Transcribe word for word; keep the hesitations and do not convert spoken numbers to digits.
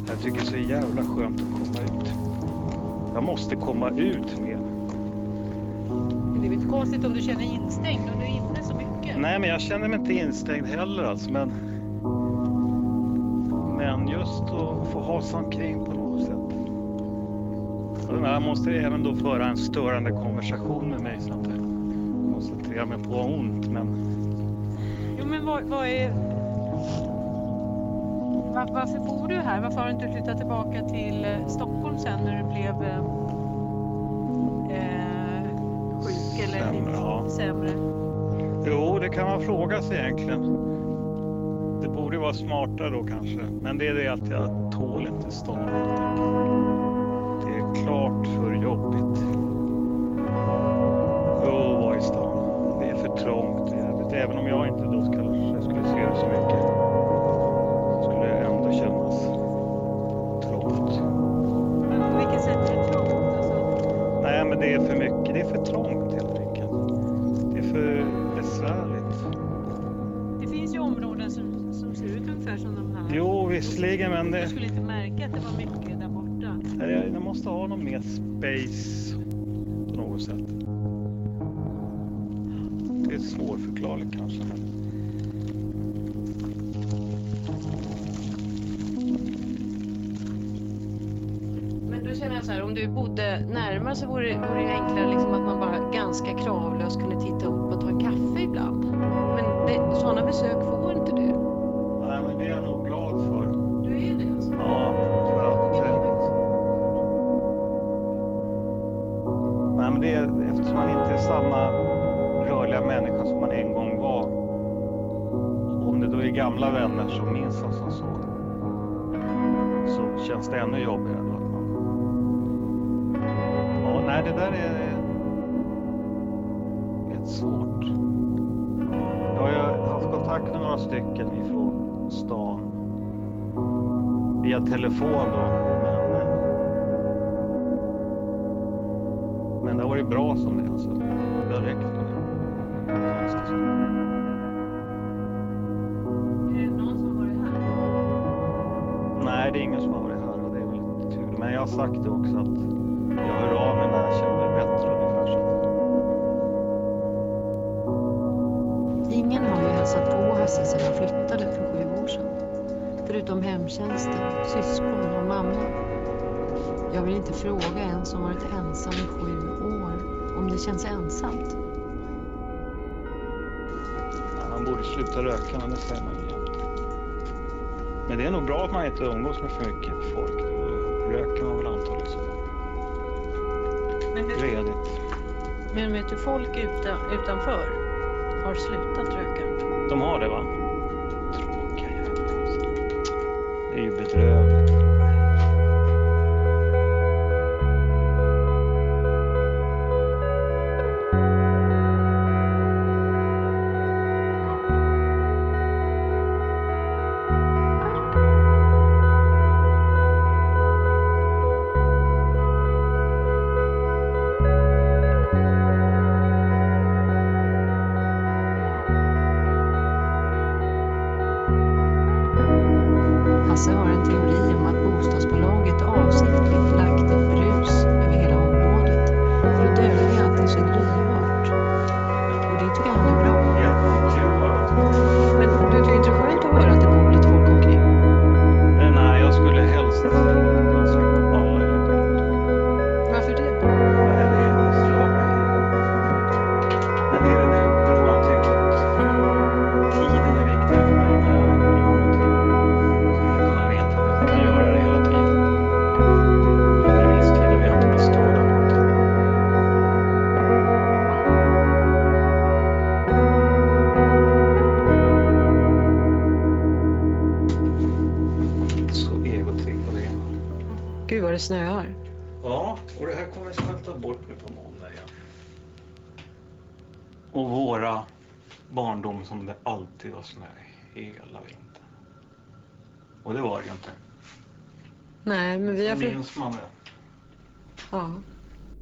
Jag tycker det är så jävla skönt att komma ut. Jag måste komma ut mer. Men det är inte konstigt om du känner instängd och du är inne så mycket. Nej, men jag känner mig inte instängd heller alltså, men men just att få ha sig omkring på något sätt. Och jag måste även då föra en störande konversation med mig så att jag koncentrerar mig på ont, men Jo, men vad, vad är... Var, varför bor du här? Varför har du inte flyttat tillbaka till eh, Stockholm sen när du blev eh, eh, sjuk eller Sämre, lite ja. sämre? Jo, det kan man fråga sig egentligen. Det borde vara smartare då kanske. Men det är det att jag tål inte stan. Det är klart för jobbigt. Att vara i stan. Det är för trångt och jävligt. Även om jag inte då skulle, skulle se det så mycket. Så skulle det ändå kännas trångt. Men på vilket sätt är det trångt? Alltså? Nej, men det är för mycket. Det är för trångt helt enkelt. Det är för besvärligt. Det finns ju områden som, som ser ut ungefär som de här. Jo, visserligen, men det... Jag skulle inte märka att det var mycket där borta. Jag, jag måste ha någon mer space på något sätt. Det är svårförklarligt kanske. Men då känner jag så här, om du bodde närmare så vore det, vore det enklare liksom att man bara ganska kravlöst kunde titta upp och ta en kaffe ibland. Men det, sådana besök får inte du. Nej, men det är jag nog glad för. Du är det alltså? Ja, för att... Nej, men det är eftersom man inte är samma rörliga människa som man en gång var. Om det då är gamla vänner som minns oss som så. Så känns det ännu jobbigare då att man... Ja, nej, det där är... Ett svårt. Jag har ju haft kontakt med några stycken ifrån stan. Via telefon då. Men, men det har varit bra som det alltså. Det har räckt med det. Känns det som. Är det någon som har varit här? Nej, det är ingen som har varit här och det är väl lite tur. Men jag har sagt det också att jag hör av mig när jag känner mig bättre ungefär så att... Ingen har ju hälsat på Hasse sedan han flyttade för sju år sedan. Förutom hemtjänsten, syskon och mamma. Jag vill inte fråga en som varit ensam i sju år om det känns ensamt. Ja, man borde sluta röka, men det säger man jämt. Men det är nog bra att man inte umgås med för mycket folk. Då röker man väl antagligen så. Men, vet, Redigt. men vet du, folk utan, utanför har slutat röka. De har det, va? Tråkiga jävlar alltså. Det är ju bedrövligt. Hasse har en teori om att bostadsbolaget avsiktligt lagt ett brus över hela området för att dölja att det är så gryvart. Och det tycker han är bra. Men du tycker inte det är skönt att höra att det bor lite folk omkring? Nej, nej, jag skulle helst jag slippa alla i lite. Varför det? Nej, det är slag. Men det är det att man tycker att tiden är viktig för mig när jag gör någonting. Så man vet att jag kan göra det hela tiden. Under en viss tid och jag inte blir störd av någonting. Så egotripp på det. Gud vad det snöar. Ja, och det här kommer smälta bort nu på måndag igen. Och våra barndom som det alltid var snö hela vintern. Och det var det ju inte. Nej, men vi har... Så minns man det. Ja.